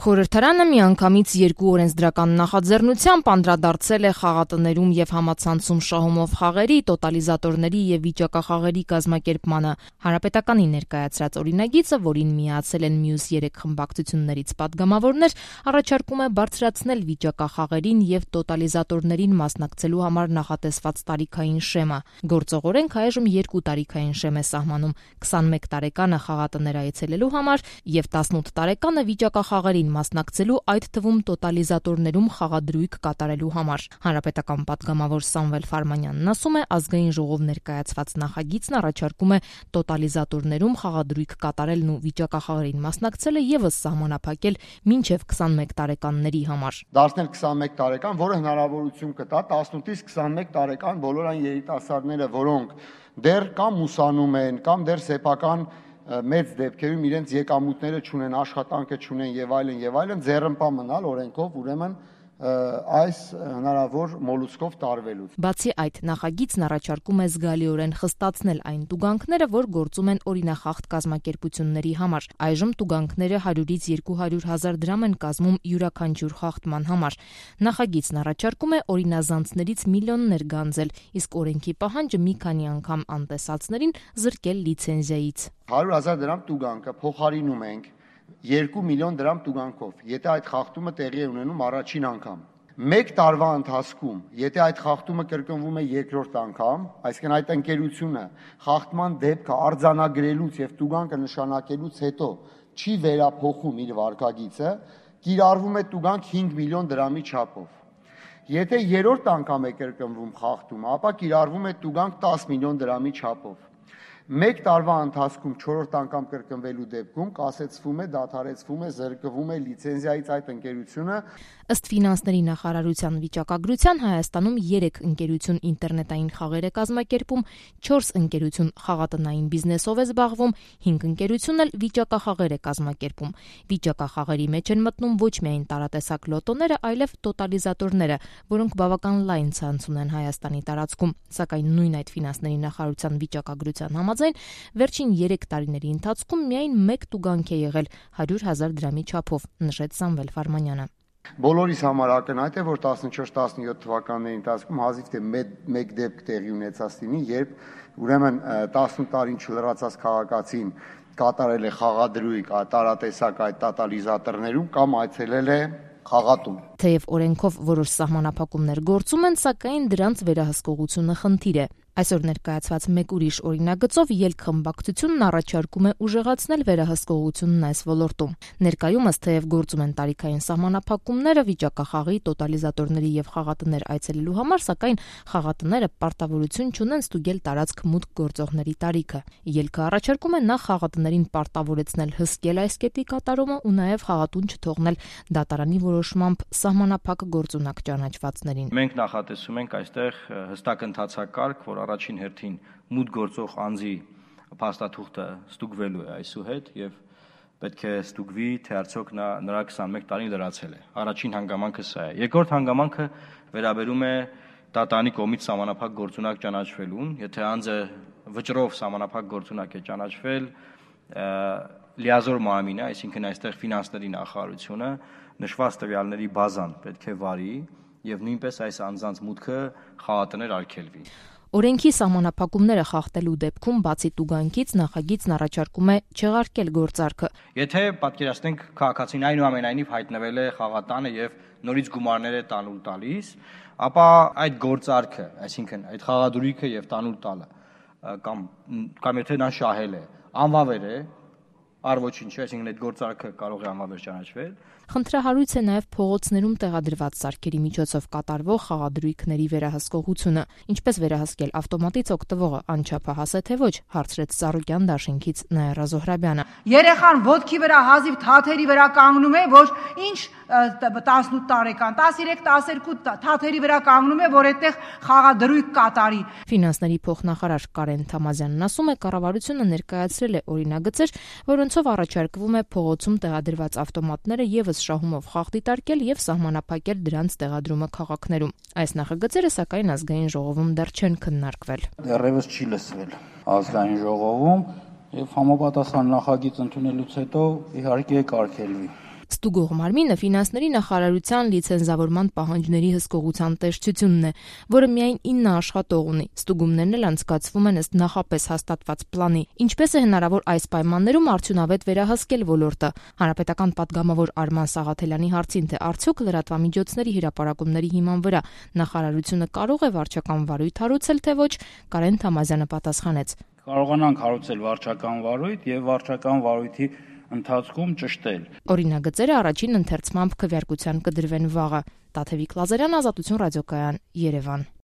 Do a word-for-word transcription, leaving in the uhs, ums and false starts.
Խորհրդարանը միանգամից երկու օրենսդրական նախաձեռնությամբ անդրադարձել է խաղատներում եւ համացանցում շահումով խաղերի, տոտալիզատորների եւ վիճակախաղերի կազմակերպմանը։ Հանրապետականի ներկայացրած օրինագիծը, որին միացել են մյուս երեք խմբակցություններից պատգամավորներ, առաջարկում է բարձրացնել վիճակախաղերին եւ տոտալիզատորներին մասնակցելու համար նախատեսված տարիքային շեմը։ Գործող օրենք այժմ երկու տարիքային շեմ է սահմանում՝ քսանմեկ տարեկանը խաղատներ այցելելու համար եւ տասնութ տարեկանը վիճակախաղերին մասնակցելու, այդ թվում տոտալիզատորներում խաղադրույք կատարելու համար։ Հանրապետական պատգամավոր Սամվել Ֆարմանյանն ասում է, ազգային ժողով ներկայացված նախագիծն առաջարկում է տոտալիզատորներում խաղադրույք կատարելն ու վիճակախաղերին մասնակցելը եւս սահմանափակել մինչեւ քսանմեկ տարեկանների համար։ Դարձնել քսանմեկ տարեկան, որը հնարավորություն կտա տասնութից քսանմեկ տարեկան բոլոր այն երիտասարդները, որոնք դեռ կամ ուսանում են, կամ դեռ սեփական մեծ դեպքերում իրենց եկամուտները չունեն, աշխատանքը չունեն եւ այլն եւ այլն, ձեռնպա մնալ օրենքով, ուրեմն այս հնարավոր մոլուցքով տարվելուց։ Բացի այդ, նախագիծն առաջարկում է զգալիորեն խստացնել այն տուգանքները, որ գործում են օրինախախտ կազմակերպությունների համար։ Այժմ տուգանքները հարյուրից երկու հարյուր հազար դրամ են կազմում յուրաքանչյուր խախտման համար։ Նախագիծն առաջարկում է օրինազանցներից միլիոններ գանձել, իսկ օրենքի պահանջը մի քանի անգամ անտեսածներին զրկել լիցենզիայից։ հարյուր հազար դրամ տուգանքը փոխարինում ենք երկու միլիոն դրամ տուգանքով, եթե այդ խախտումը տեղի է ունենում առաջին անգամ։ Մեկ տարվա ընթացքում, եթե այդ խախտումը կրկնվում է երկրորդ անգամ, այսինքն այդ ընկերությունը խախտման դեպքը արձանագրելուց եւ տուգանքը նշանակելուց հետո չի վերափոխում իր վարկագիծը, կիրառվում է տուգանք հինգ միլիոն դրամի չափով։ Եթե երրորդ անգամ է կրկնվում խախտումը, ապա կիրառվում է տուգանք տասը միլիոն դրամի չափով։ Մեկ տարվա ընթացքում չորրորդ անգամ կրկնվելու դեպքում կասեցվում է, դադարեցվում է, զրկվում է լիցենզիայից այդ ընկերությունը։ Ըստ ֆինանսների նախարարության վիճակագրության Հայաստանում երեք ընկերություն ինտերնետային խաղեր է կազմակերպում, չորս ընկերություն խաղատնային բիզնեսով է զբաղվում, հինգ ընկերություն էլ վիճակախաղեր է կազմակերպում։ Վիճակախաղերի մեջ են մտնում ոչ միայն տարատեսակ լոտոները, այլև տոտալիզատորները, որոնք բավական լայն ցանց ունեն Հայաստանի տարածքում, սակայն նույն այդ ֆինանսների նախարարության վիճակագրության համաձայն վերջին երեք տարիների ընթացքում միայն մեկ տուգանք է եղել հարյուր հազար դրամի չափով, նշեց Սամվել Ֆարմանյանը։ Բոլորիս համար ակնհայտ է, որ տասնչորս տասնյոթ թվականների ընթացքում հազիվ թե մեկ դեպք տեղի ունեցած լինի, երբ ուրեմն տասնութ տարին չլրացած քաղաքացին կատարել է խաղադրույք տարատեսակ այդ տոտալիզատորներում կամ այցելել է խաղատուն։ Թեև օրենքով որոշ սահմանափակումներ գործում են, սակայն դրանց վերահսկողությունը խնդիր է։ Այսօր ներկայացված մեկ ուրիշ օրինագծով ելք խմբակցությունն առաջարկում է ուժեղացնել վերահսկողությունն այս ոլորտում։ Ներկայումս թեև գործում են տարիքային սահմանափակումները վիճակախաղի, տոտալիզատորների եւ խաղատներ այցելելու համար, սակայն խաղատները պարտավորություն չունեն ստուգել տարածք մուտք գործողների տարիքը։ Ելքը առաջարկում է նախ խաղատներին պարտավորեցնել հսկել այս կետի կատարումը ու նաեւ խաղատուն չթողնել դատարանի որոշմամբ սահմանափակ գործունակ ճանաչվածներին։ Մենք նախատեսում ենք այստեղ հստակ ընթացակարգ, որ առաջին հերթին մուտք գործող անձի փաստաթուղթը ստուգվելու է այսուհետ եւ պետք է ստուգվի, թե արդյոք նա նրա քսանմեկ տարին լրացել է։ Առաջին հանգամանքը սա է։ Երկրորդ հանգամանքը վերաբերում է դատարանի կողմից սահմանափակ գործունակ ճանաչվելուն, եթե անձը վճռով սահմանափակ գործունակ է ճանաչվել, լիազոր մամին է, այսինքն այստեղ ֆինանսների նախարարությունը նշված տվյալների բազան պետք է վարի եւ նույնպես այս անձանց մուտքը խաղատներ արգելվի։ Օրենքի սահմանափակումները խախտելու դեպքում բացի տուգանքից նախագիծն առաջարկում է չեղարկել գործարքը։ Եթե պատկերացնենք քաղաքացին այնուամենայնիվ հայտնվել է խաղատանը եւ նորից գումարներ է տանուլ տալիս, ապա այդ գործարքը, այսինքն այդ խաղադրույքը եւ տանուլ տալը կամ կամ եթե նա շահել է, անվավեր է, առ ոչինչ, այսինքն այդ գործարքը կարող է անվավեր ճանաչվել։ Խնդրահարույց է նաև փողոցներում տեղադրված սարքերի միջոցով կատարվող խաղադրույքների վերահսկողությունը։ Ինչպես վերահսկել ավտոմատից օգտվողը անչափահաս է թե ոչ, հարցրեց Սարոկյան դաշինքից Նաիրա Զոհրաբյանը։ Երեխան ոտքի վրա հազիվ թաթերի վրա կանգնում է, որ ինչ տասնութ տարեկան, տասներեք տասներկու թաթերի վրա կանգնում է, որ այդտեղ խաղադրույք կատարի։ Ֆինանսների փոխնախարար Կարեն Թամազյանն ասում է, կառավարությունը ներկայացրել է օրինագծեր, որոնցով առաջարկվում է փողոցում տեղադրված ավտոմատները եւս շահումով խաղ դիտարկել եւ սահմանափակել դրանց տեղադրումը քաղաքներում։ Այս նախագծերը սակայն ազգային ժողովում դեռ չեն քննարկվել։ Դեռևս չի լսվել ազգային ժողովում եւ համապատասխան նախագիծ ընդունելուց հետո իհարկե կարգելվի։ Ստուգող մարմինը ֆինանսների նախարարության լիցենզավորման պահանջների հսկողության տեսչությունն է, որը միայն ինը աշխատող ունի։ Ստուգումներն էլ անցկացվում են ըստ նախապես հաստատված պլանի։ Ինչպես է հնարավոր այս պայմաններում արդյունավետ վերահսկել ոլորտը։ Հանրապետական պատգամավոր Արման Սաղաթելյանի հարցին, թե արդյոք լրատվամիջոցների հրապարակումների հիման վրա նախարարությունը կարող է վարչական վարույթ հարուցել, թե ոչ, Կարեն Թամազյանը պատասխանեց. Կարողանանք հարուցել վարչական վարույթ եւ վարչական վարույթի ընթացքում ճշտել։ Օրինագծերը առաջին ընթերցմամբ քվեարկության կդրվեն վաղը։ Տաթևիկ Լազարյան, Ազատություն ռադիոկայան, Երևան։